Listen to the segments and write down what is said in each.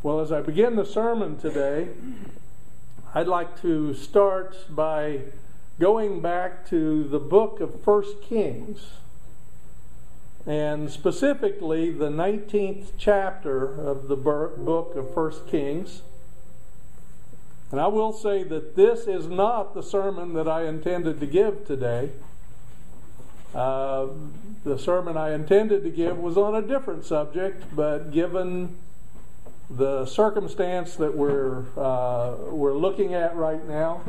Well, as I begin the sermon today, I'd like to start by going back to the book of 1 Kings, and specifically the 19th chapter of the book of 1 Kings. And I will say that this is not the sermon that I intended to give today. The sermon I intended to give was on a different subject, but given the circumstance that we're looking at right now,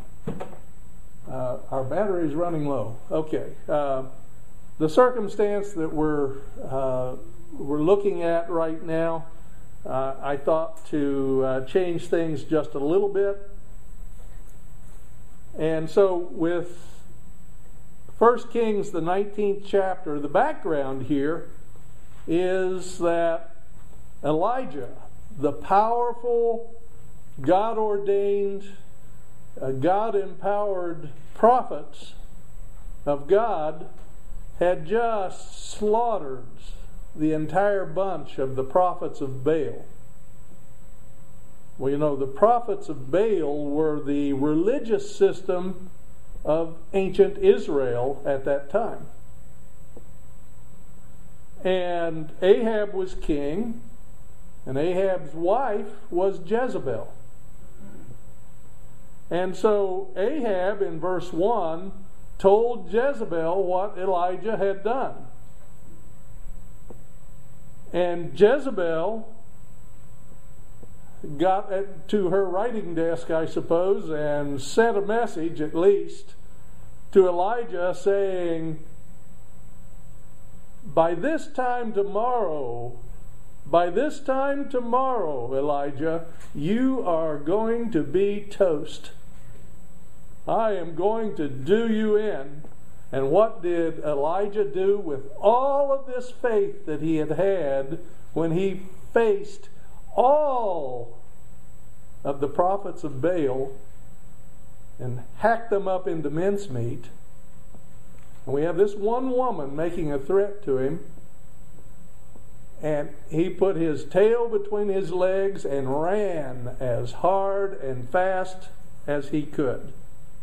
our battery's running low. Okay, the circumstance that we're looking at right now, I thought to change things just a little bit, and so with 1 Kings, the 19th chapter, the background here is that Elijah, the powerful, God-ordained, God-empowered prophets of God, had just slaughtered the entire bunch of the prophets of Baal. Well, you know, the prophets of Baal were the religious system of ancient Israel at that time. And Ahab was king, and Ahab's wife was Jezebel. And so Ahab, in verse 1, told Jezebel what Elijah had done. And Jezebel got to her writing desk, I suppose, and sent a message, at least, to Elijah saying, by this time tomorrow, Elijah, you are going to be toast. I am going to do you in. And what did Elijah do with all of this faith that he had when he faced all of the prophets of Baal and hacked them up into mincemeat? And we have this one woman making a threat to him, and he put his tail between his legs and ran as hard and fast as he could.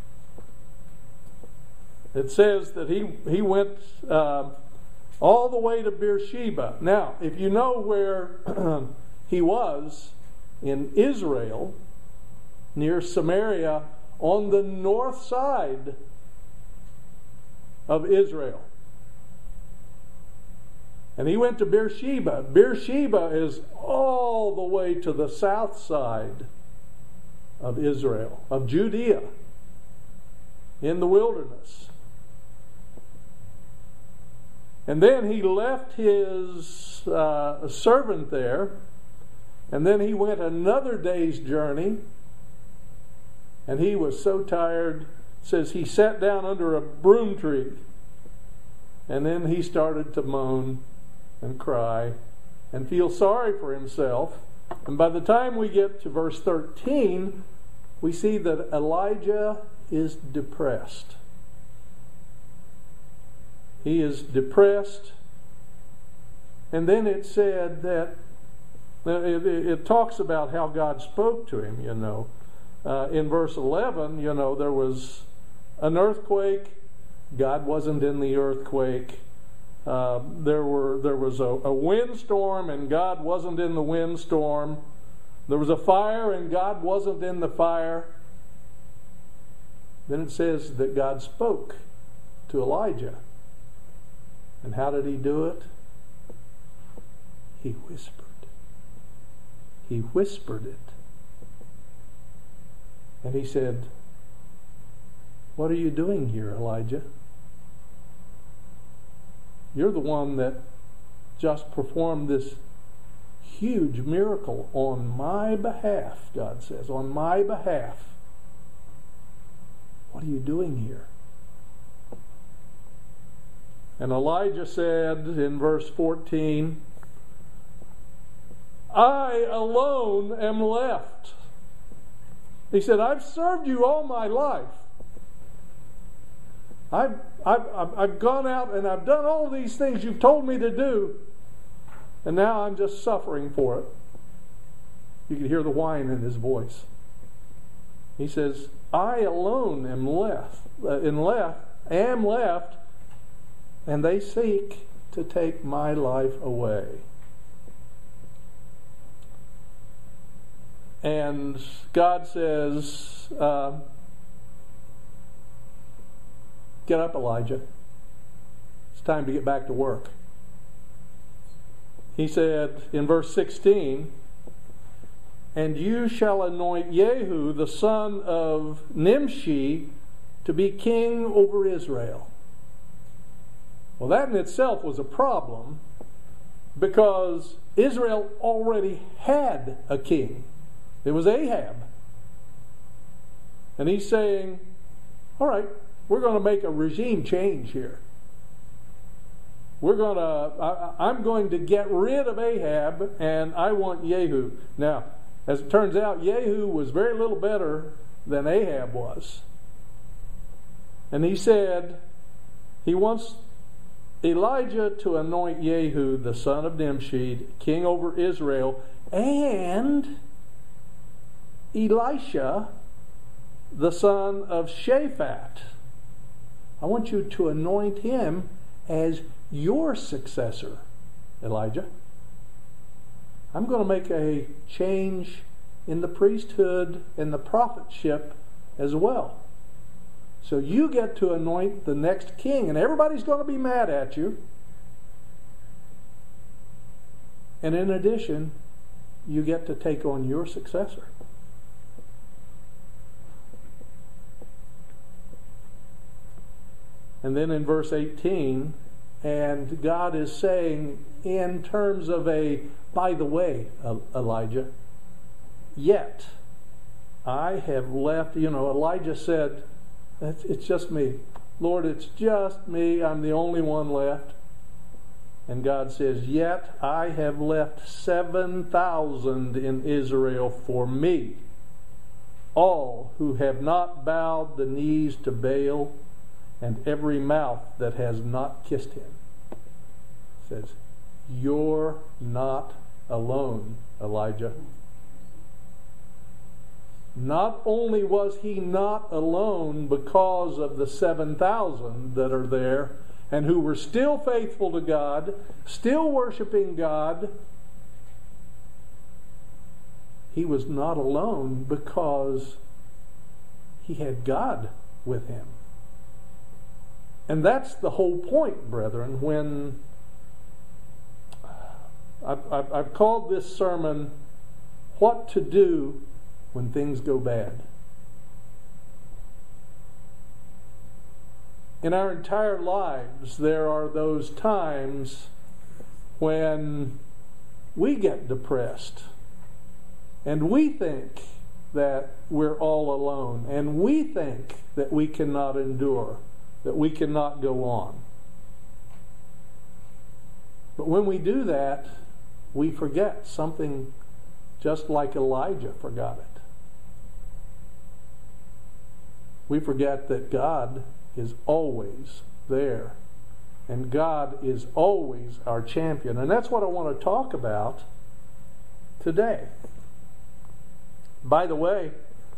It says that he went all the way to Beersheba. Now, if you know where he was in Israel, near Samaria, on the north side of Israel. And he went to Beersheba. Beersheba is all the way to the south side of Israel, of Judea, in the wilderness. And then he left his servant there, and then he went another day's journey, and he was so tired, it says he sat down under a broom tree, and then he started to moan and cry and feel sorry for himself. And by the time we get to verse 13, we see that Elijah is depressed. He is depressed. And then it said that it talks about how God spoke to him, you know. In verse 11, you know, there was an earthquake. God wasn't in the earthquake. There was a windstorm, and God wasn't in the windstorm. There was a fire, and God wasn't in the fire. Then it says that God spoke to Elijah. And how did he do it? He whispered. He whispered it. And he said, what are you doing here, Elijah? You're the one that just performed this huge miracle on my behalf, God says, on my behalf. What are you doing here? And Elijah said in verse 14, I alone am left. He said, I've served you all my life. I've gone out and I've done all these things you've told me to do, and now I'm just suffering for it. You could hear the whine in his voice. He says, I alone am left, and they seek to take my life away. And God says, get up, Elijah. It's time to get back to work. He said in verse 16, and you shall anoint Jehu, the son of Nimshi, to be king over Israel. Well, that in itself was a problem because Israel already had a king. It was Ahab. And he's saying, all right, we're going to make a regime change here. I'm going to get rid of Ahab, and I want Jehu. Now, as it turns out, Jehu was very little better than Ahab was. And he said he wants Elijah to anoint Jehu, the son of Nimshi, king over Israel, and Elisha, the son of Shaphat. I want you to anoint him as your successor, Elijah. I'm going to make a change in the priesthood and the prophetship as well. So you get to anoint the next king, and everybody's going to be mad at you. And in addition, you get to take on your successor. And then in verse 18, and God is saying in terms of by the way, Elijah, yet I have left, Elijah said, it's just me. Lord, it's just me. I'm the only one left. And God says, yet I have left 7,000 in Israel for me, all who have not bowed the knees to Baal, and every mouth that has not kissed him. It says, you're not alone, Elijah. Not only was he not alone because of the 7,000 that are there and who were still faithful to God, still worshiping God, he was not alone because he had God with him. And that's the whole point, brethren, when I've called this sermon, What to Do When Things Go Bad. In our entire lives, there are those times when we get depressed and we think that we're all alone and we think that we cannot endure, that we cannot go on. But when we do that, we forget something just like Elijah forgot it. We forget that God is always there. And God is always our champion. And that's what I want to talk about today. By the way,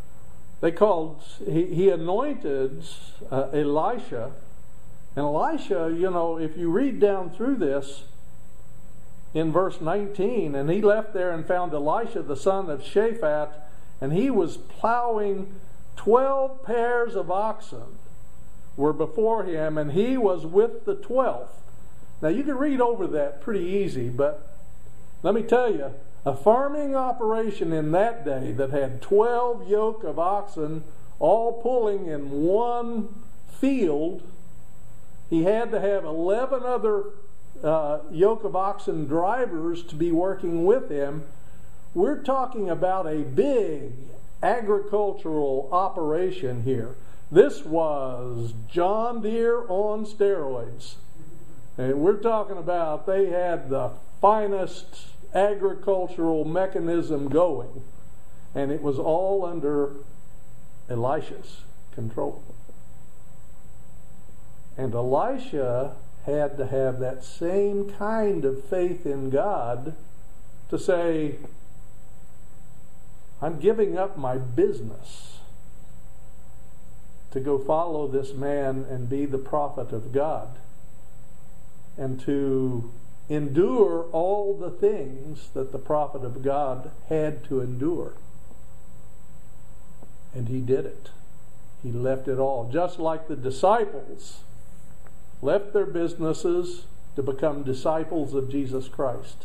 he anointed Elisha. And Elisha, if you read down through this in verse 19, and he left there and found Elisha the son of Shaphat, and he was plowing 12 pairs of oxen were before him, and he was with the 12th. Now you can read over that pretty easy, but let me tell you, a farming operation in that day that had 12 yoke of oxen all pulling in one field, he had to have 11 other yoke of oxen drivers to be working with him. We're talking about a big agricultural operation here. This was John Deere on steroids. And we're talking about they had the finest agricultural mechanism going. And it was all under Elisha's control. And Elisha had to have that same kind of faith in God to say, I'm giving up my business to go follow this man and be the prophet of God, and to endure all the things that the prophet of God had to endure. And he did it. He left it all. Just like the disciples left their businesses to become disciples of Jesus Christ.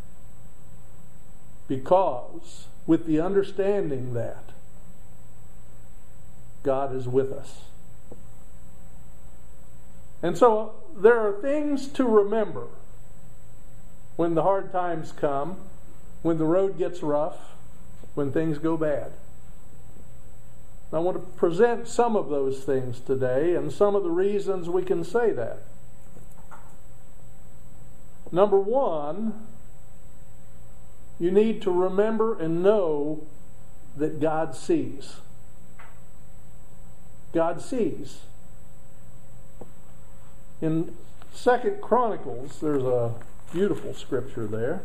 Because, with the understanding that God is with us. And so, there are things to remember when the hard times come, when the road gets rough, when things go bad. I want to present some of those things today and some of the reasons we can say that. Number one, you need to remember and know that God sees. God sees. In 2 Chronicles, there's a beautiful scripture there.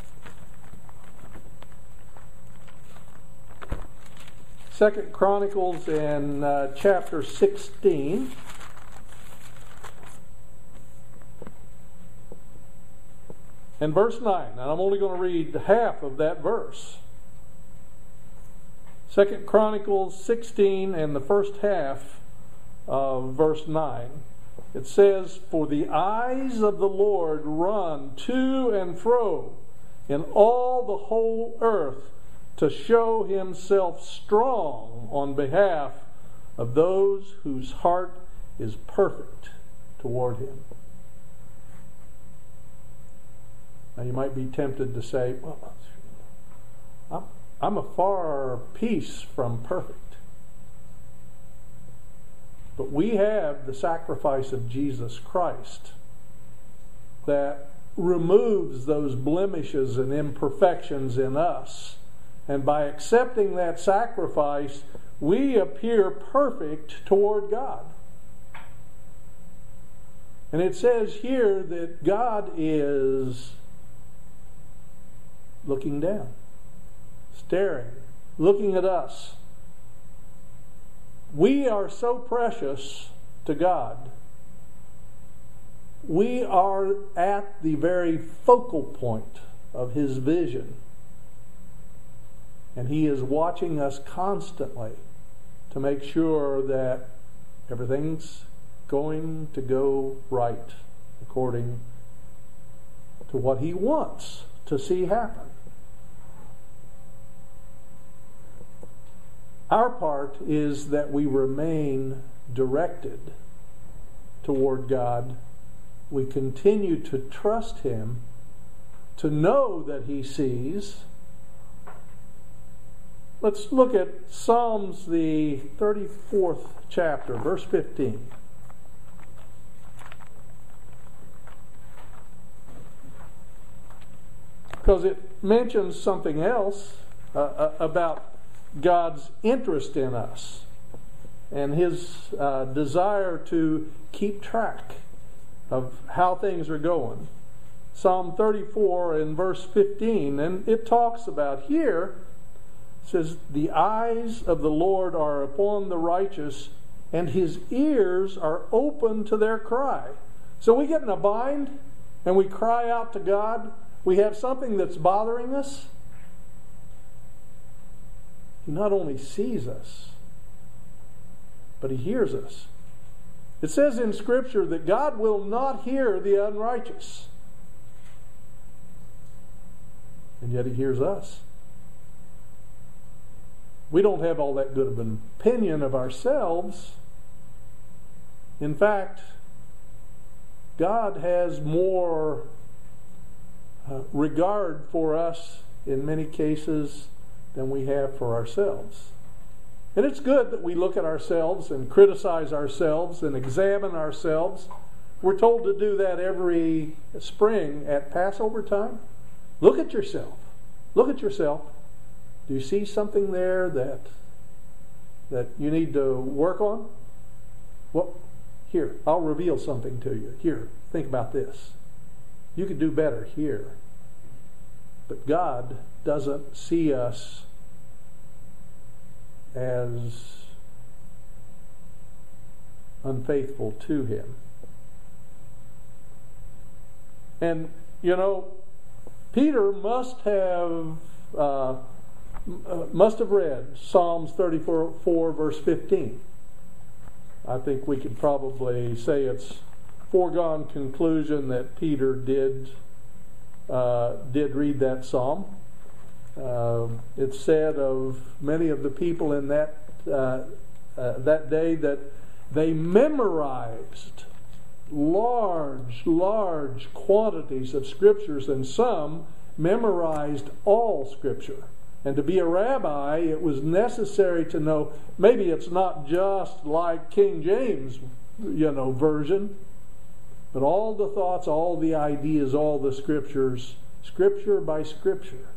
Second Chronicles in chapter 16. And verse 9. And I'm only going to read half of that verse. 2 Chronicles 16 and the first half of verse 9. It says, "For the eyes of the Lord run to and fro in all the whole earth, to show himself strong on behalf of those whose heart is perfect toward him." Now you might be tempted to say, well, I'm a far piece from perfect. But we have the sacrifice of Jesus Christ that removes those blemishes and imperfections in us. And by accepting that sacrifice, we appear perfect toward God. And it says here that God is looking down, staring, looking at us. We are so precious to God. We are at the very focal point of His vision. And He is watching us constantly to make sure that everything's going to go right according to what He wants to see happen. Our part is that we remain directed toward God. We continue to trust Him, to know that He sees. Let's look at Psalms, the 34th chapter, verse 15. Because it mentions something else about God's interest in us and His desire to keep track of how things are going. Psalm 34 and verse 15, and it talks about here, it says, "The eyes of the Lord are upon the righteous, and His ears are open to their cry." So we get in a bind and we cry out to God. We have something that's bothering us. He not only sees us, but He hears us. It says in Scripture that God will not hear the unrighteous. And yet He hears us. We don't have all that good of an opinion of ourselves. In fact, God has more regard for us in many cases than we have for ourselves. And it's good that we look at ourselves and criticize ourselves and examine ourselves. We're told to do that every spring at Passover time. Look at yourself. Look at yourself. Do you see something there that you need to work on? Well, here, I'll reveal something to you. Here, think about this. You could do better here. But God doesn't see us as unfaithful to Him. And, Peter must have read Psalms 34, verse 15. I think we could probably say it's foregone conclusion that Peter did read that psalm. It's said of many of the people in that day that they memorized large quantities of scriptures, and some memorized all Scripture. And to be a rabbi, it was necessary to know, maybe it's not just like King James, version, but all the thoughts, all the ideas, all the Scriptures, Scripture by Scripture.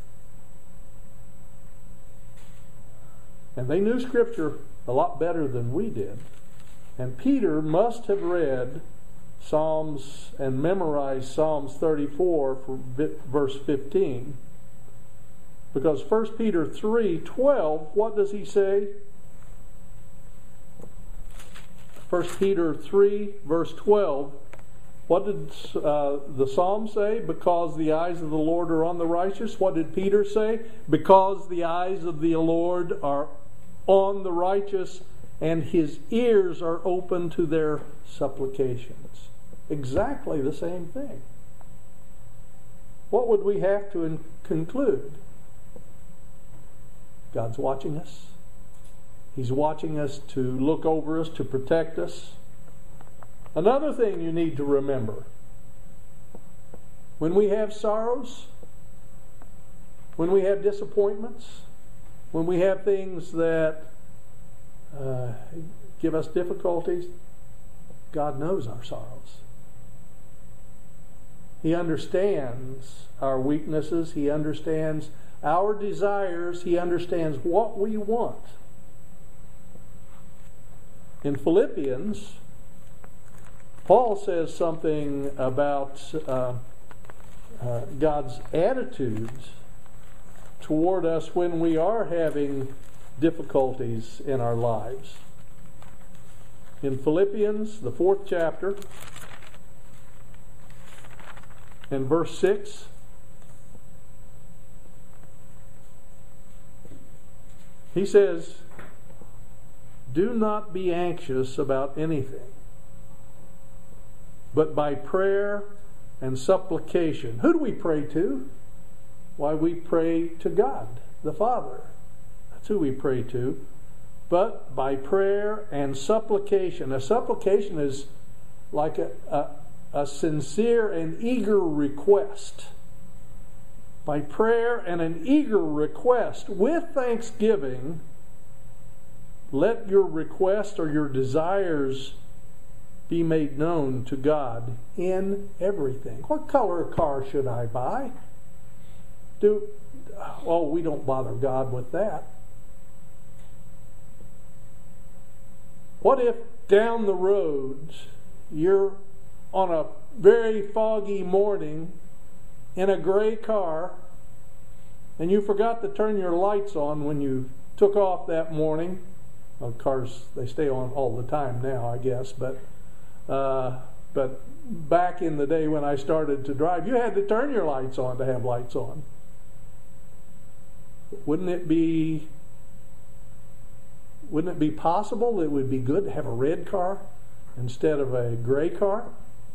And they knew Scripture a lot better than we did. And Peter must have read Psalms and memorized Psalms 34 for verse 15. Because 1 Peter 3:12, what does he say? 1 Peter 3, verse 12. What did the Psalm say? Because the eyes of the Lord are on the righteous. What did Peter say? Because the eyes of the Lord are on the righteous, and His ears are open to their supplications. Exactly the same thing. What would we have to conclude? God's watching us. He's watching us to look over us, to protect us. Another thing you need to remember: when we have sorrows, when we have disappointments, when we have things that give us difficulties, God knows our sorrows. He understands our weaknesses. He understands our desires. He understands what we want. In Philippians, Paul says something about God's attitudes toward us when we are having difficulties in our lives. In Philippians, the 4th chapter, in verse 6, he says, "Do not be anxious about anything, but by prayer and supplication." Who do we pray to? Why, we pray to God, the Father. That's who we pray to. But by prayer and supplication. A supplication is like a sincere and eager request. By prayer and an eager request with thanksgiving, let your request or your desires be made known to God in everything. What color car should I buy? We don't bother God with that. What if down the road you're on a very foggy morning in a gray car and you forgot to turn your lights on when you took off that morning? Well, cars, they stay on all the time now, I guess, but back in the day when I started to drive, you had to turn your lights on to have lights on. Wouldn't it be possible that it would be good to have a red car instead of a gray car?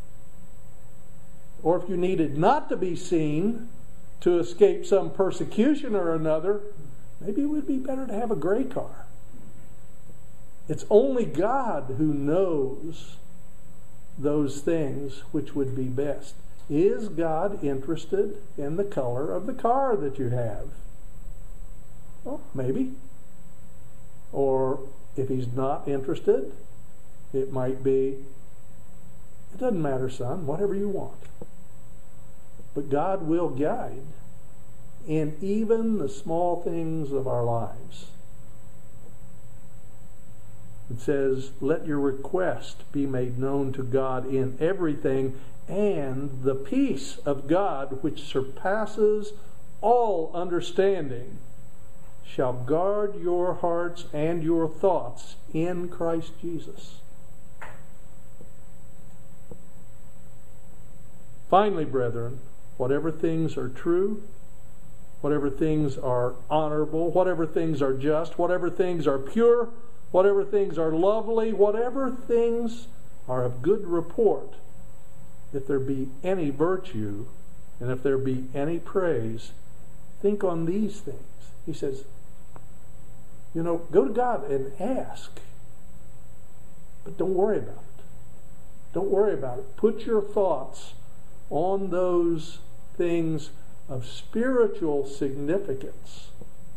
Or if you needed not to be seen to escape some persecution or another, maybe it would be better to have a gray car. It's only God who knows those things which would be best. Is God interested in the color of the car that you have? Well, maybe. Or if He's not interested, it might be, it doesn't matter, son, whatever you want. But God will guide in even the small things of our lives. It says, let your request be made known to God in everything, and the peace of God, which surpasses all understanding, shall guard your hearts and your thoughts in Christ Jesus. Finally, brethren, whatever things are true, whatever things are honorable, whatever things are just, whatever things are pure, whatever things are lovely, whatever things are of good report, if there be any virtue, and if there be any praise, think on these things. He says, go to God and ask. But don't worry about it. Don't worry about it. Put your thoughts on those things of spiritual significance.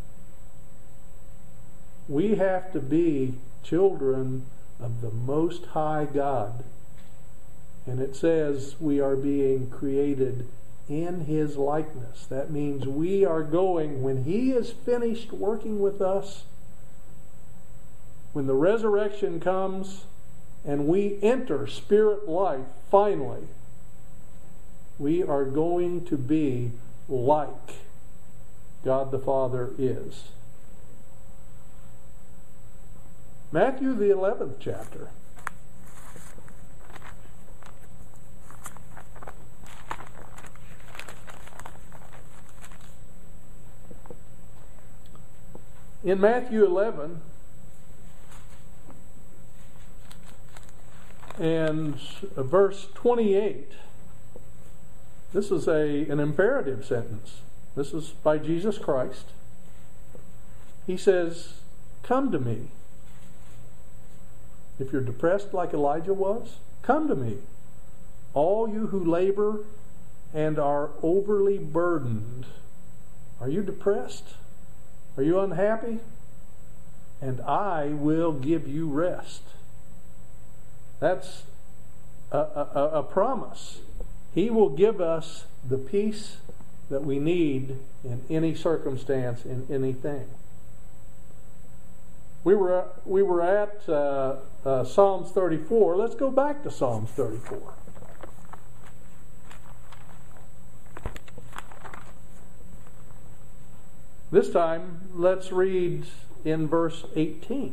We have to be children of the Most High God. And it says we are being created in His likeness. That means we are going, when He is finished working with us, when the resurrection comes and we enter spirit life finally, we are going to be like God the Father is. Matthew the 11th chapter. In Matthew 11 and verse 28, this is an imperative sentence. This is by Jesus Christ. He says, "Come to me. If you're depressed like Elijah was, come to me. All you who labor and are overly burdened." Are you depressed? Are you unhappy? And I will give you rest. That's a promise. He will give us the peace that we need in any circumstance, in anything. We were at Psalms 34. Let's go back to Psalms 34. This time, let's read in verse 18.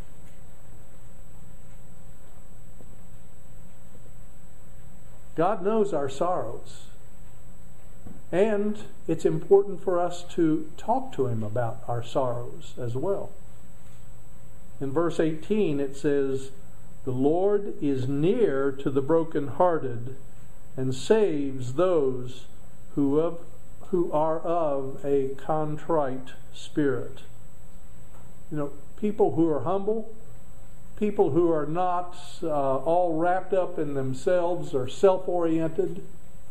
God knows our sorrows. And it's important for us to talk to Him about our sorrows as well. In verse 18 it says, "The Lord is near to the brokenhearted and saves those who are of a contrite spirit." People who are humble, people who are not all wrapped up in themselves or self-oriented,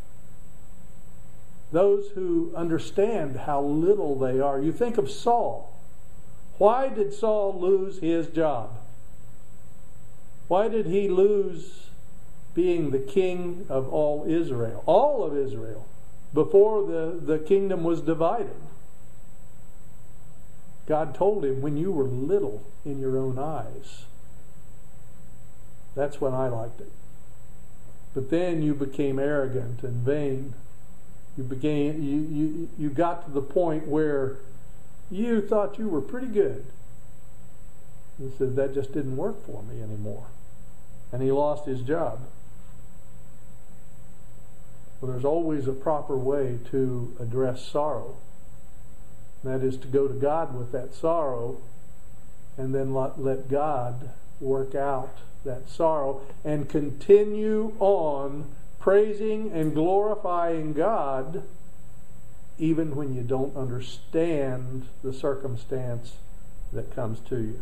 those who understand how little they are. You think of Saul. Why did Saul lose his job? Why did he lose being the king of all Israel? All of Israel, before the kingdom was divided. God told him, when you were little in your own eyes, that's when I liked it. But then you became arrogant and vain. You got to the point where you thought you were pretty good. He said, that just didn't work for me anymore. And he lost his job. Well, there's always a proper way to address sorrow. That is to go to God with that sorrow and then let God work out that sorrow and continue on praising and glorifying God even when you don't understand the circumstance that comes to you.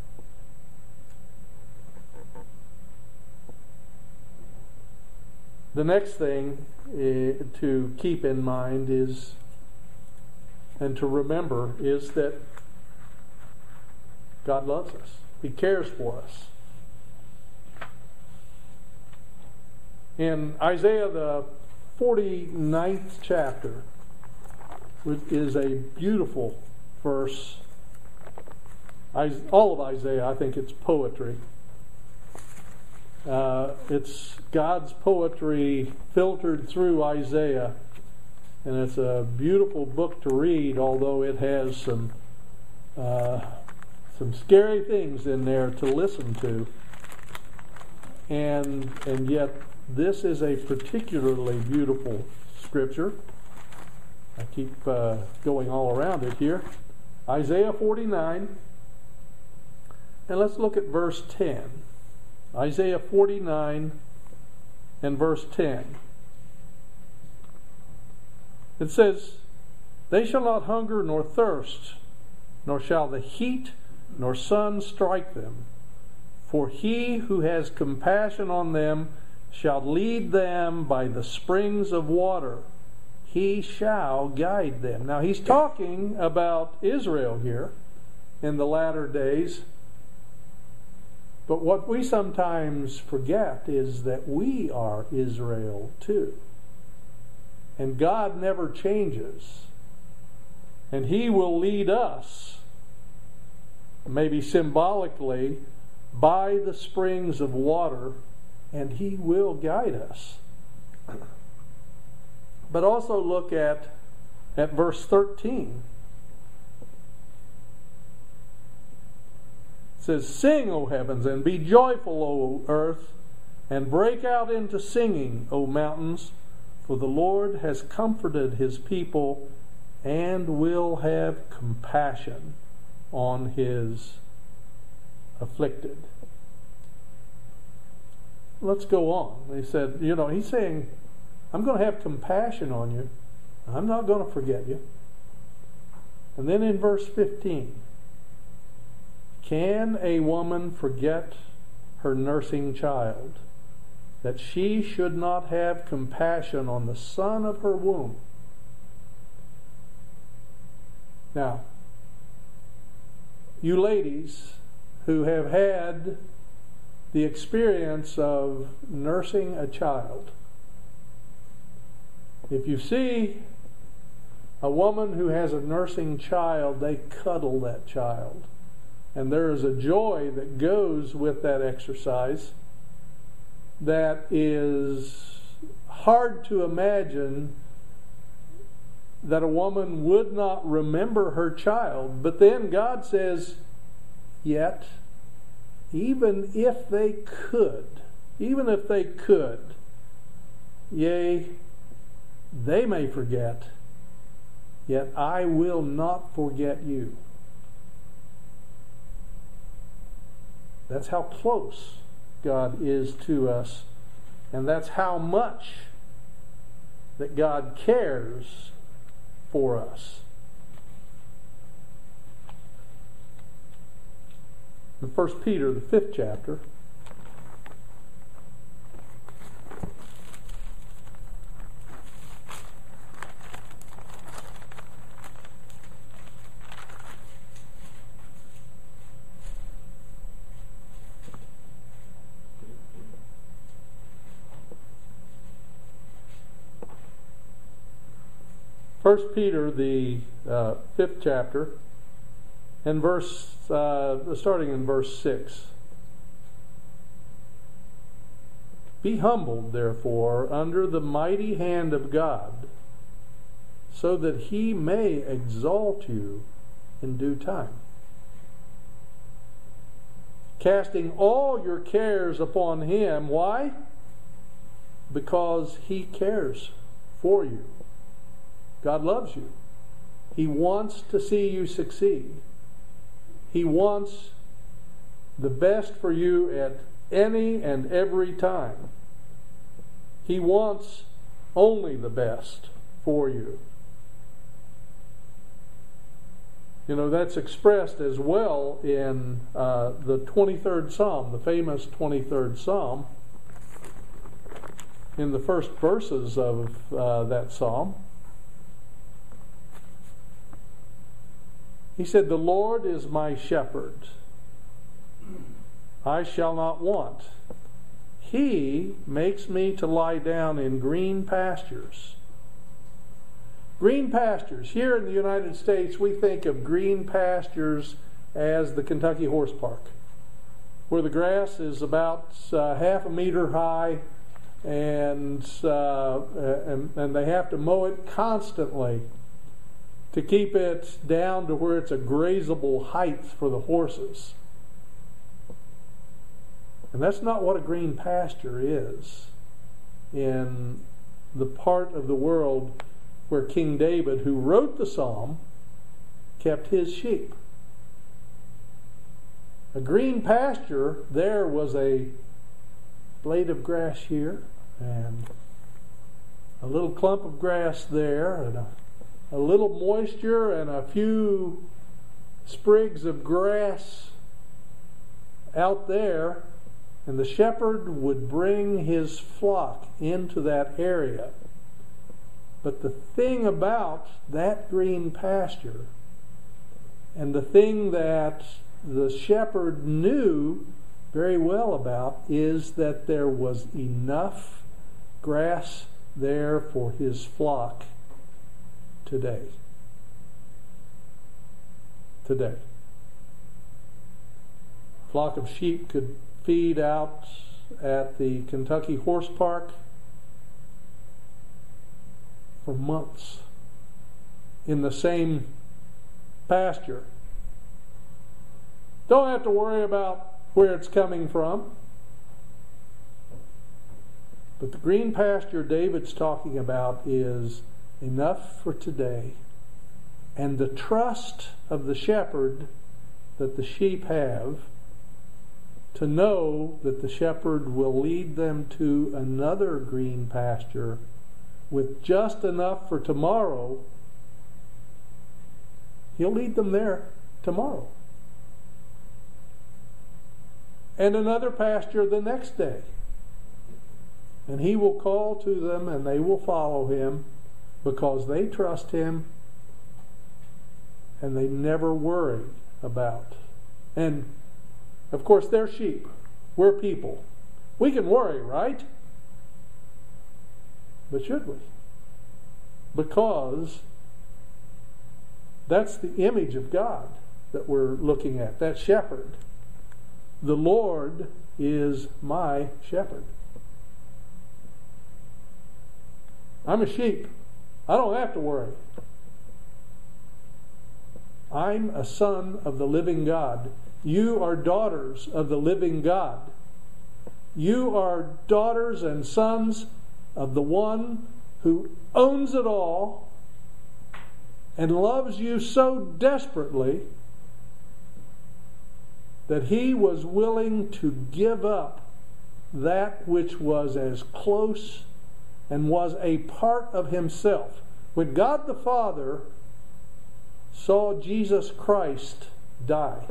The next thing to keep in mind is, and to remember, is that God loves us. He cares for us. In Isaiah the 49th chapter is a beautiful verse. All of Isaiah, I think it's poetry. It's God's poetry filtered through Isaiah, and it's a beautiful book to read, although it has some some scary things in there to listen to. And yet this is a particularly beautiful scripture. I keep going all around it here. Isaiah 49. And let's look at verse 10. Isaiah 49 and verse 10. It says, "They shall not hunger nor thirst, nor shall the heat nor sun strike them. For he who has compassion on them shall lead them by the springs of water. He shall guide them." Now he's talking about Israel here in the latter days. But what we sometimes forget is that we are Israel too. And God never changes. And He will lead us, maybe symbolically, by the springs of water, and He will guide us. But also look at verse 13. It says, "Sing, O heavens, and be joyful, O earth, and break out into singing, O mountains, for the Lord has comforted His people and will have compassion on His afflicted." Let's go on. He said, He's saying, I'm going to have compassion on you. I'm not going to forget you. And then in verse 15, "Can a woman forget her nursing child, that she should not have compassion on the son of her womb?" Now, you ladies who have had the experience of nursing a child, if you see a woman who has a nursing child, they cuddle that child. And there is a joy that goes with that exercise that is hard to imagine that a woman would not remember her child. But then God says, yet, even if they could, yea, they may forget, yet I will not forget you. That's how close God is to us, and that's how much that God cares for us. In 1 Peter, the 5th chapter, the 5th chapter, and starting in verse 6. "Be humbled, therefore, under the mighty hand of God, so that He may exalt you in due time, casting all your cares upon Him." Why? Because He cares for you. God loves you. He wants to see you succeed. He wants the best for you at any and every time. He wants only the best for you. That's expressed as well in the 23rd Psalm, the famous 23rd Psalm. In the first verses of that Psalm, he said, "The Lord is my shepherd. I shall not want. He makes me to lie down in green pastures." Green pastures. Here in the United States, we think of green pastures as the Kentucky Horse Park, where the grass is about half a meter high, and they have to mow it constantly. to keep it down to where it's a grazable height for the horses. And that's not what a green pasture is in the part of the world where King David, who wrote the psalm, kept his sheep. A green pasture, there was a blade of grass here and a little clump of grass there and a little moisture and a few sprigs of grass out there, and the shepherd would bring his flock into that area. But the thing about that green pasture, and the thing that the shepherd knew very well about, is that there was enough grass there for his flock today. Today. A flock of sheep could feed out at the Kentucky Horse Park for months in the same pasture. Don't have to worry about where it's coming from. But the green pasture David's talking about is enough for today. And the trust of the shepherd that the sheep have to know that the shepherd will lead them to another green pasture with just enough for tomorrow. He'll lead them there tomorrow. And another pasture the next day. And he will call to them and they will follow him because they trust him and they never worry about. And of course they're sheep. We're people. We can worry, right? But should we? Because that's the image of God that we're looking at. That shepherd. The Lord is my shepherd. I'm a sheep. I don't have to worry. I'm a son of the living God. You are daughters of the living God. You are daughters and sons of the one who owns it all and loves you so desperately that he was willing to give up that which was as close and was a part of himself. When God the Father saw Jesus Christ die,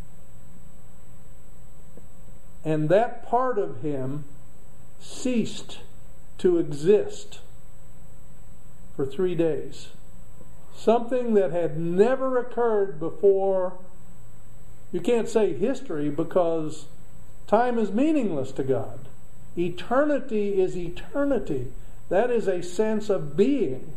and that part of him ceased to exist for 3 days, something that had never occurred before. You can't say history because time is meaningless to God. Eternity is eternity. That is a sense of being.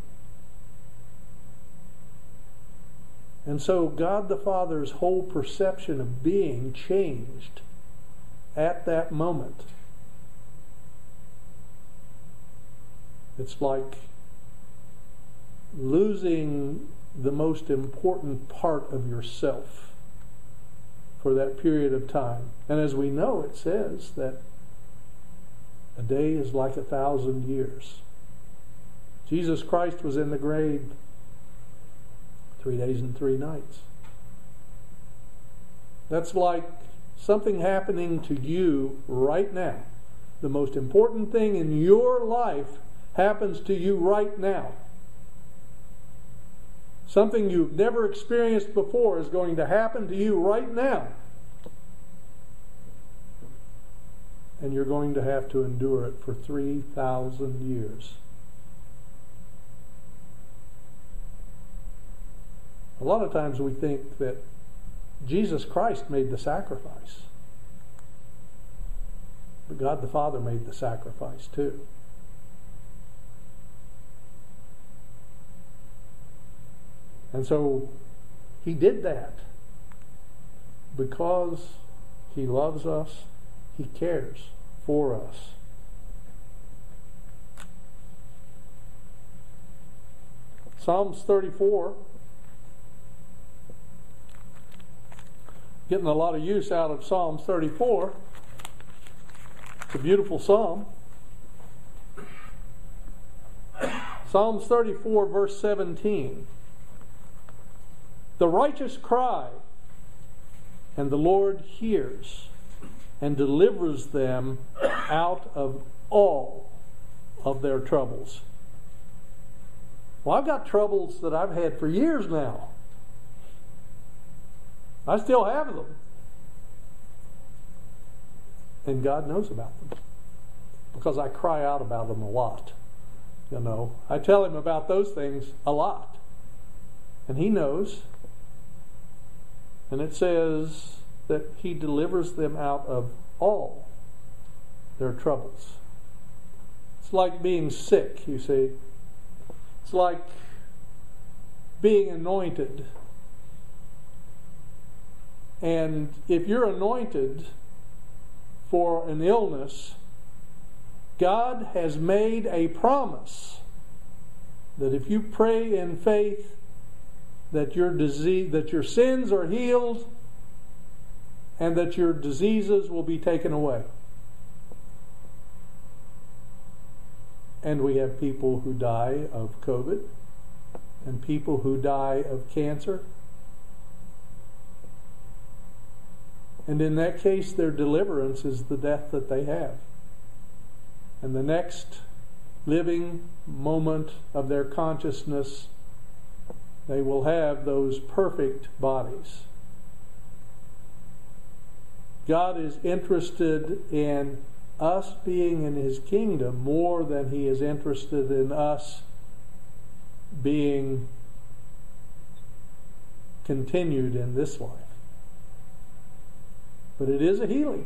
And so God the Father's whole perception of being changed at that moment. It's like losing the most important part of yourself for that period of time. And as we know, it says that a day is like 1,000 years. Jesus Christ was in the grave 3 days and 3 nights. That's like something happening to you right now. The most important thing in your life happens to you right now. Something you've never experienced before is going to happen to you right now. And you're going to have to endure it for 3,000 years. A lot of times we think that Jesus Christ made the sacrifice. But God the Father made the sacrifice too. And so he did that because he loves us, he cares for us. Psalms 34 getting a lot of use out of Psalms 34. It's a beautiful psalm. Psalms 34, verse 17. The righteous cry, and the Lord hears and delivers them out of all of their troubles. Well, I've got troubles that I've had for years now. I still have them. And God knows about them. Because I cry out about them a lot. You know, I tell Him about those things a lot. And He knows. And it says that He delivers them out of all their troubles. It's like being sick, you see. It's like being anointed. And if you're anointed for an illness, God has made a promise that if you pray in faith that your sins are healed and that your diseases will be taken away. And we have people who die of COVID and people who die of cancer. And in that case, their deliverance is the death that they have. And the next living moment of their consciousness, they will have those perfect bodies. God is interested in us being in His kingdom more than He is interested in us being continued in this life. But it is a healing.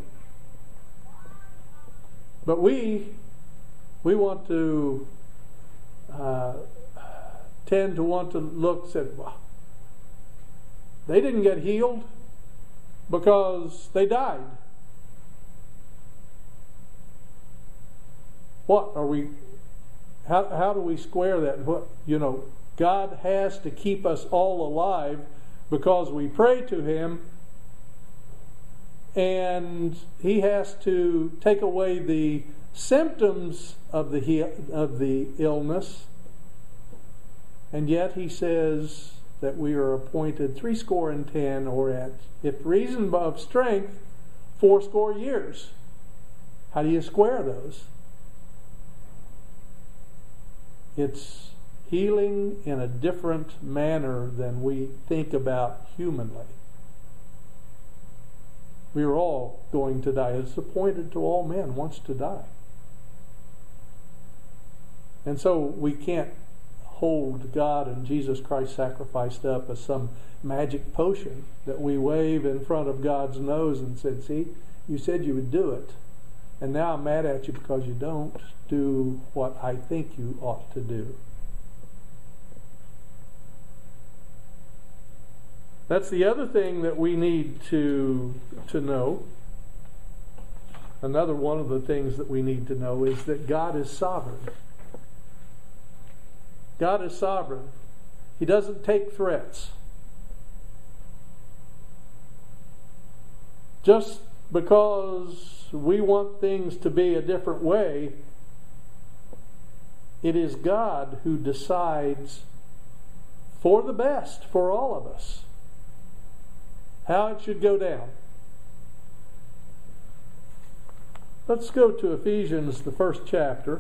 But we want to tend to want to look and say, well, they didn't get healed because they died. What are we? How do we square that? What, God has to keep us all alive because we pray to Him, and He has to take away the symptoms of the illness, and yet He says that we are appointed 70, or at, if reason of strength, 80 years. How do you square those? It's healing in a different manner than we think about humanly. We are all going to die. It's appointed to all men once to die. And so we can't hold God and Jesus Christ sacrificed up as some magic potion that we wave in front of God's nose and said, see, you said you would do it. And now I'm mad at you because you don't do what I think you ought to do. That's the other thing that we need to know. Another one of the things that we need to know is that God is sovereign. God is sovereign. He doesn't take threats. Just because we want things to be a different way, it is God who decides for the best for all of us how it should go down. Let's go to Ephesians, the 1st chapter.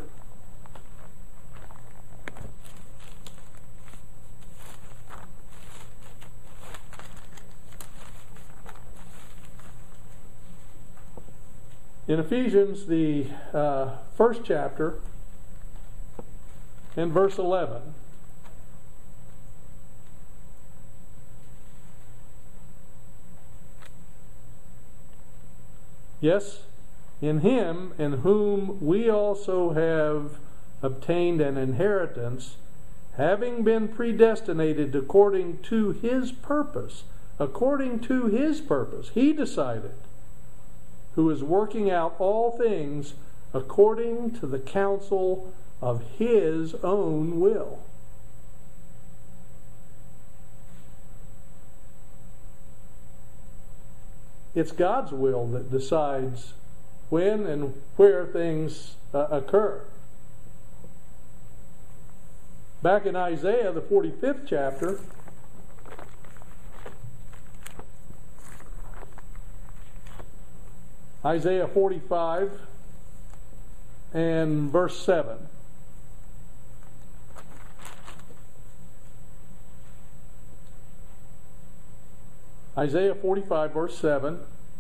In Ephesians, the 1st chapter, in verse 11. Yes, in Him, in whom we also have obtained an inheritance, having been predestinated according to His purpose. According to His purpose. He decided, who is working out all things according to the counsel of His own will. it's God's will that decides when and where things occur. Back in Isaiah, the 45th chapter, Isaiah 45 and verse 7. Isaiah 45 verse 7.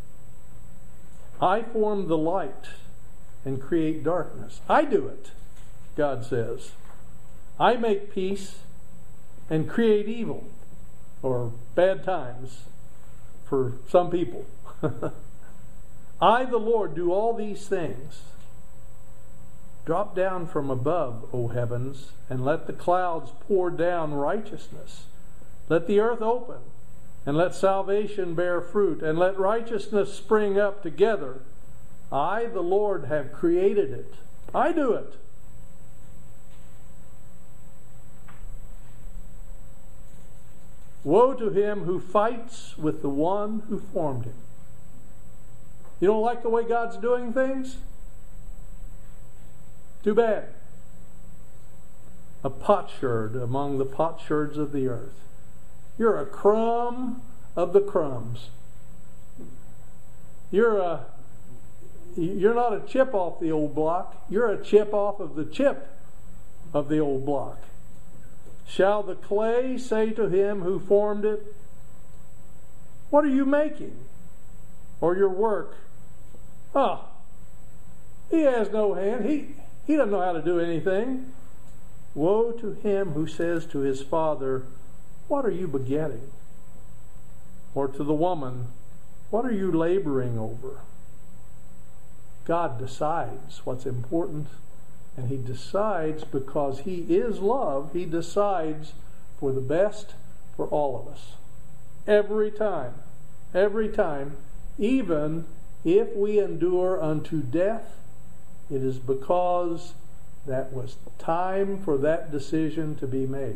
I form the light and create darkness. I do it, God says. I make peace and create evil, or bad times for some people. I, the Lord, do all these things. Drop down from above, O heavens, and let the clouds pour down righteousness. Let the earth open, and let salvation bear fruit, and let righteousness spring up together. I, the Lord, have created it. I do it. Woe to him who fights with the one who formed him. You don't like the way God's doing things? Too bad. A potsherd among the potsherds of the earth. You're a crumb of the crumbs. You're not a chip off the old block. You're a chip off of the chip of the old block. Shall the clay say to him who formed it, what are you making? Or your work? Oh, he has no hand. He doesn't know how to do anything. Woe to him who says to his father, what are you begetting? Or to the woman, what are you laboring over? God decides what's important, and He decides because He is love. He decides for the best for all of us. Every time, even if we endure unto death, it is because that was time for that decision to be made.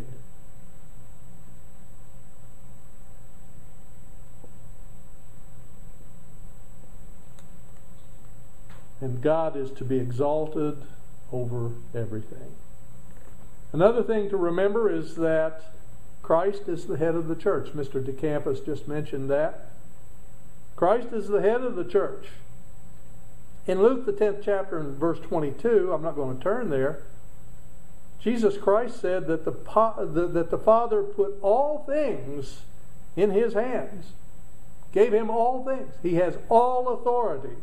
And God is to be exalted over everything. Another thing to remember is that Christ is the head of the church. Mr. DeCampus just mentioned that. Christ is the head of the church. In Luke, the 10th chapter, and verse 22, I'm not going to turn there, Jesus Christ said that the Father put all things in His hands. Gave Him all things. He has all authority.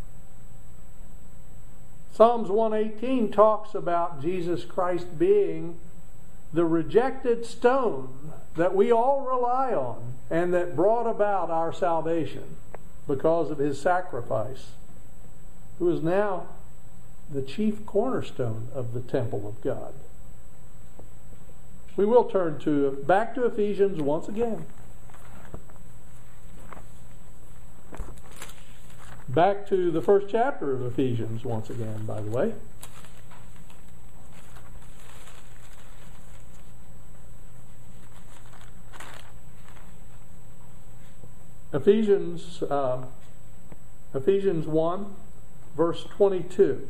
Psalms 118 talks about Jesus Christ being the rejected stone that we all rely on and that brought about our salvation because of His sacrifice, who is now the chief cornerstone of the temple of God. We will turn back to Ephesians once again. Back to the first chapter of Ephesians once again, by the way. Ephesians 1, verse 22.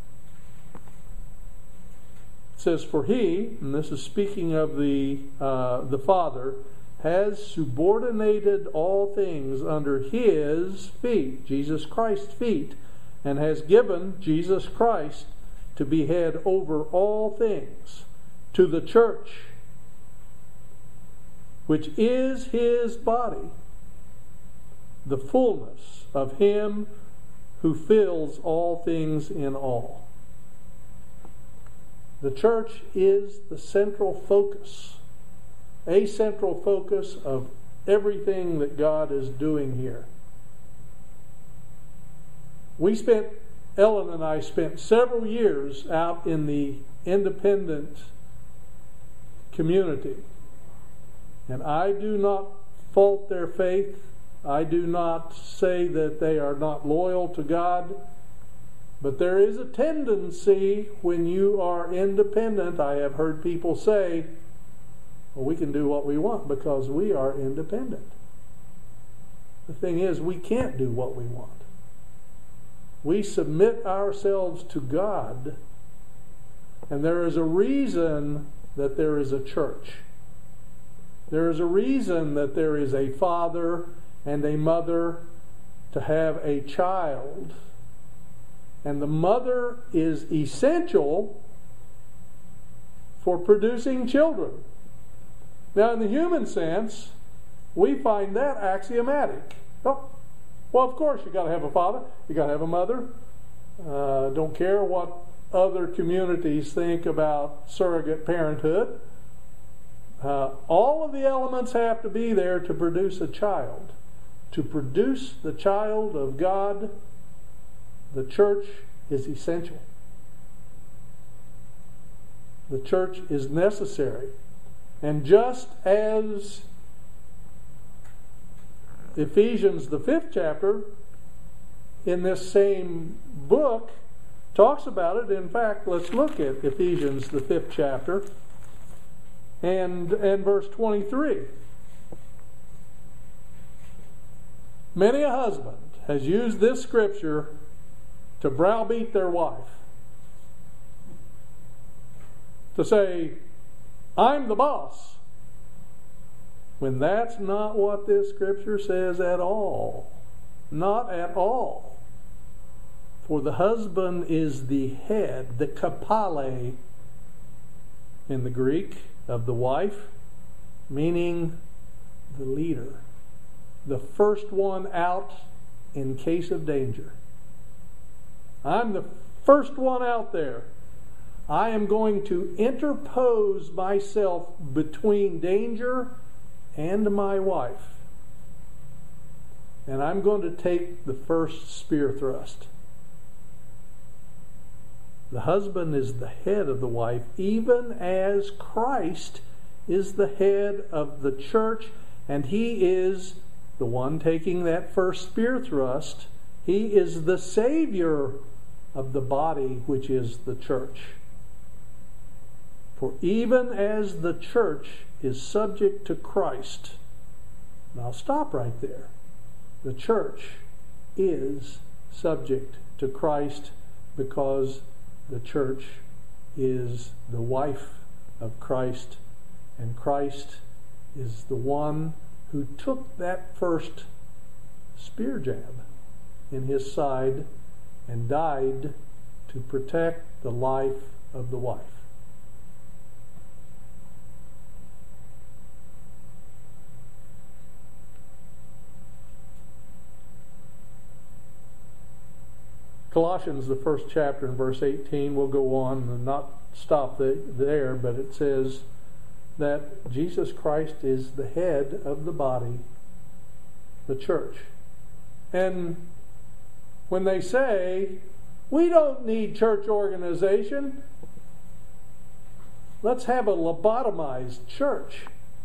It says, for He, and this is speaking of the Father, has subordinated all things under His feet, Jesus Christ's feet, and has given Jesus Christ to be head over all things to the church, which is His body, the fullness of Him who fills all things in all. The church is the central focus, a central focus of everything that God is doing here. Ellen and I spent several years out in the independent community. And I do not fault their faith. I do not say that they are not loyal to God. But there is a tendency when you are independent, I have heard people say, well, we can do what we want because we are independent. The thing is, we can't do what we want. We submit ourselves to God, and there is a reason that there is a church. There is a reason that there is a father and a mother to have a child. And the mother is essential for producing children. Now, in the human sense, we find that axiomatic. Oh, well, of course, you've got to have a father, you've got to have a mother. Don't care what other communities think about surrogate parenthood. All of the elements have to be there to produce a child. To produce the child of God, the church is essential. The church is necessary. And just as Ephesians, the 5th chapter, in this same book, talks about it. In fact, let's look at Ephesians, the 5th chapter, and verse 23. Many a husband has used this scripture to browbeat their wife. To say, I'm the boss. When that's not what this scripture says at all. Not at all. For the husband is the head, the kapale in the Greek of the wife, meaning the leader. The first one out in case of danger. I'm the first one out there. I am going to interpose myself between danger and my wife. And I'm going to take the first spear thrust. The husband is the head of the wife, even as Christ is the head of the church, and he is the one taking that first spear thrust. He is the Savior of the body, which is the church. For even as the church is subject to Christ, and I'll stop right there. The church is subject to Christ because the church is the wife of Christ, and Christ is the one who took that first spear jab in his side and died to protect the life of the wife. Colossians, the 1st chapter, in verse 18, we'll go on and not stop there, but it says that Jesus Christ is the head of the body, the church. And when they say, we don't need church organization, let's have a lobotomized church.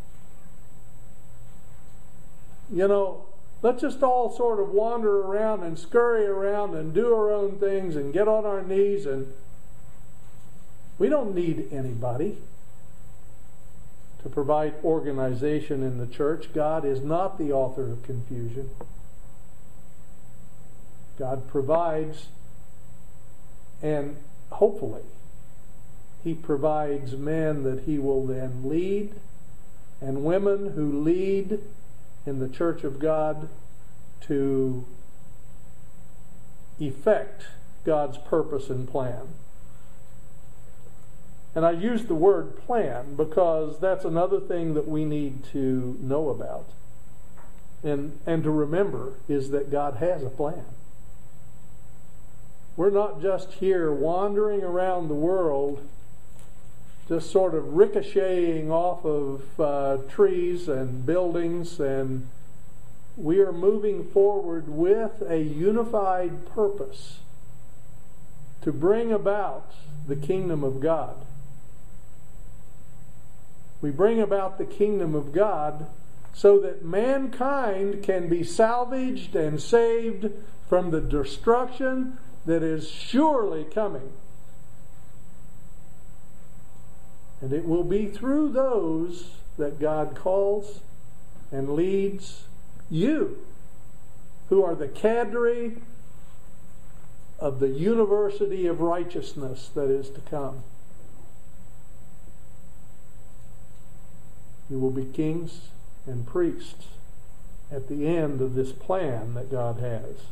You know, let's just all sort of wander around and scurry around and do our own things and get on our knees, and we don't need anybody to provide organization in the church. God is not the author of confusion. God provides, and hopefully he provides men that he will then lead, and women who lead in the church of God to effect God's purpose and plan. And I use the word plan because that's another thing that we need to know about and to remember is that God has a plan. We're not just here wandering around the world just sort of ricocheting off of trees and buildings, and we are moving forward with a unified purpose to bring about the kingdom of God. We bring about the kingdom of God so that mankind can be salvaged and saved from the destruction that is surely coming. And it will be through those that God calls and leads you who are the cadre of the university of righteousness that is to come. You will be kings and priests at the end of this plan that God has.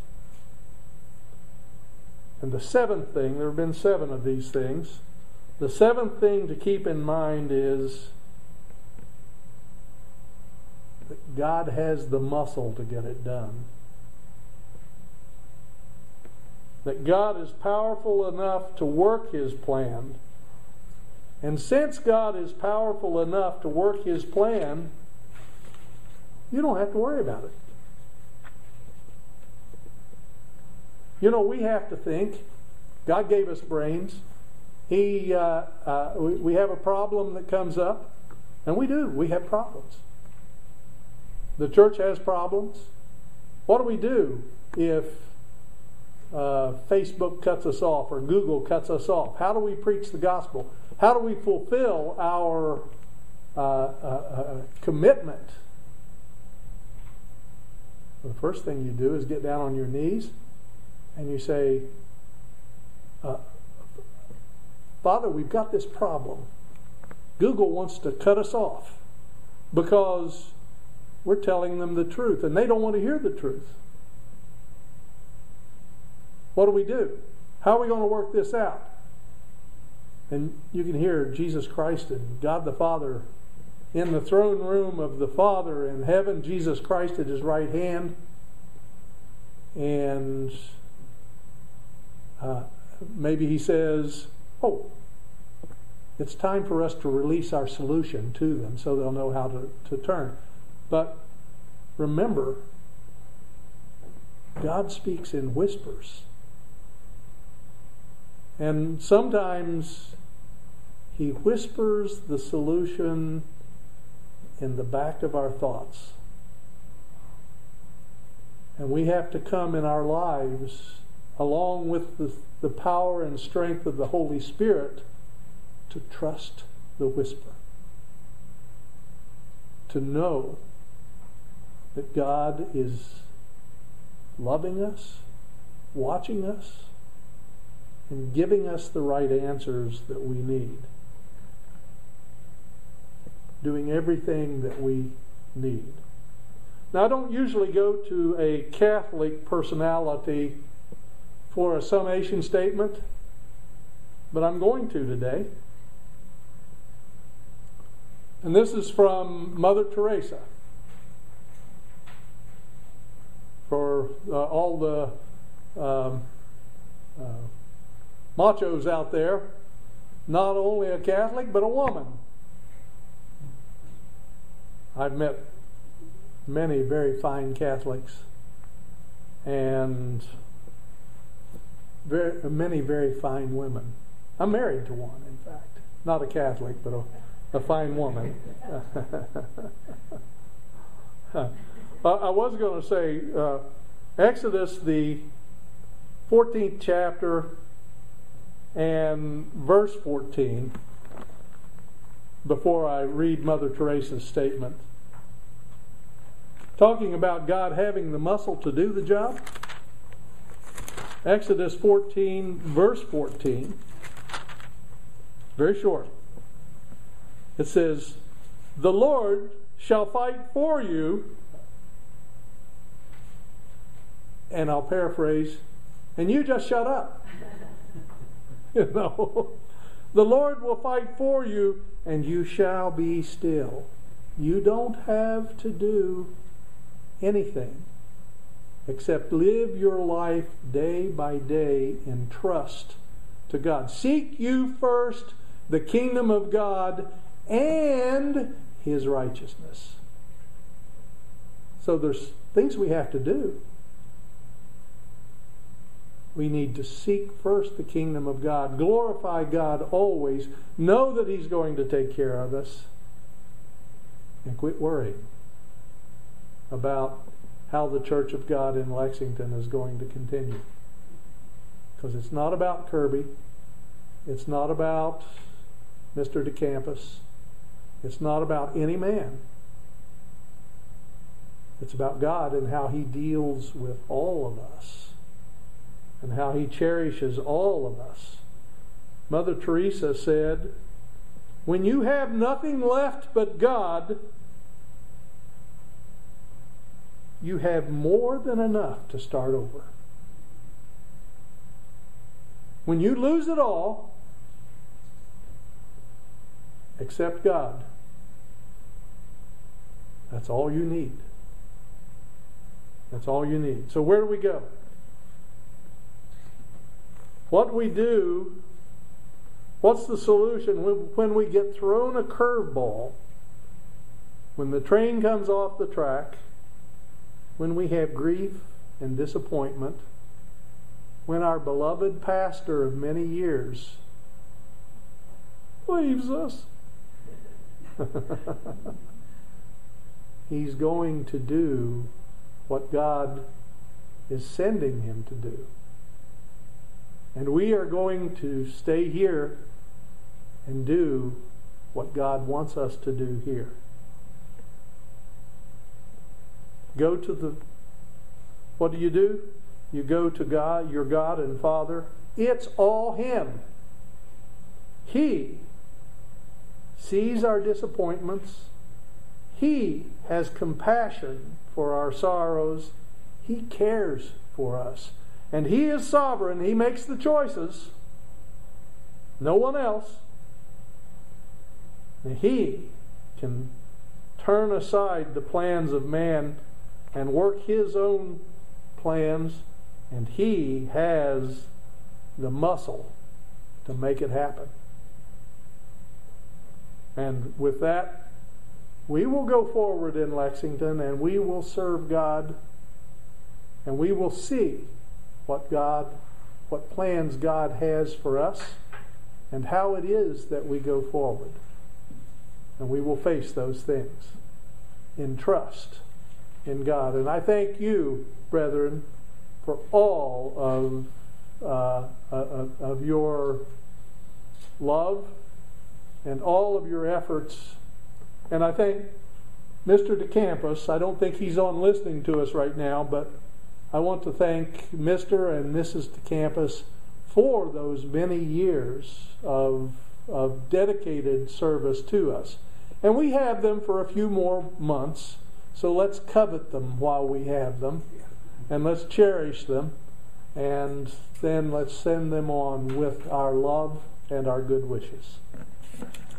And the seventh thing, there have been 7 of these things. The seventh thing to keep in mind is that God has the muscle to get it done. That God is powerful enough to work His plan. And since God is powerful enough to work His plan, you don't have to worry about it. You know, we have to think. God gave us brains. We have a problem that comes up, and we do. We have problems. The church has problems. What do we do if Facebook cuts us off or Google cuts us off? How do we preach the gospel? How do we fulfill our commitment? The first thing you do is get down on your knees and you say, Father, we've got this problem. Google wants to cut us off because we're telling them the truth and they don't want to hear the truth. What do? How are we going to work this out? And you can hear Jesus Christ and God the Father in the throne room of the Father in heaven, Jesus Christ at His right hand. And maybe He says, oh, it's time for us to release our solution to them so they'll know how to turn. But remember, God speaks in whispers. And sometimes He whispers the solution in the back of our thoughts. And we have to come in our lives, along with the power and strength of the Holy Spirit, to trust the whisper. To know that God is loving us, watching us, and giving us the right answers that we need. Doing everything that we need. Now, I don't usually go to a Catholic personality for a summation statement, but I'm going to today. And this is from Mother Teresa. For all the machos out there, not only a Catholic, but a woman. I've met many very fine Catholics and many very fine women. I'm married to one, in fact. Not a Catholic, but a fine woman. I was going to say, Exodus, the 14th chapter and verse 14, before I read Mother Teresa's statement. Talking about God having the muscle to do the job. Exodus 14, verse 14. Very short. It says, "The Lord shall fight for you," and I'll paraphrase, "and you just shut up." You know, the Lord will fight for you, and you shall be still. You don't have to do anything except live your life day by day in trust to God. Seek you first the kingdom of God and His righteousness. So there's things we have to do. We need to seek first the kingdom of God, glorify God always, know that He's going to take care of us, and quit worrying about how the Church of God in Lexington is going to continue. Because it's not about Kirby. It's not about Mr. DeCampus. It's not about any man. It's about God and how He deals with all of us and how He cherishes all of us. Mother Teresa said, when you have nothing left but God, you have more than enough to start over. When you lose it all, except God, that's all you need. That's all you need. So where do we go? What do we do? What's the solution when we get thrown a curveball? When the train comes off the track? When we have grief and disappointment? When our beloved pastor of many years leaves us? He's going to do what God is sending him to do. And we are going to stay here and do what God wants us to do here. Go to what do? You go to God, your God and Father. It's all Him. He sees our disappointments. He has compassion for our sorrows. He cares for us. And He is sovereign. He makes the choices. No one else. And He can turn aside the plans of man and work His own plans, and He has the muscle to make it happen. And with that, we will go forward in Lexington, and we will serve God, and we will see what plans God has for us, and how it is that we go forward. And we will face those things in trust in God. And I thank you, brethren, for all of your love and all of your efforts. And I thank Mr. DeCampus. I don't think he's on listening to us right now, but I want to thank Mr. and Mrs. DeCampus for those many years of dedicated service to us. And we have them for a few more months, so let's covet them while we have them, and let's cherish them, and then let's send them on with our love and our good wishes.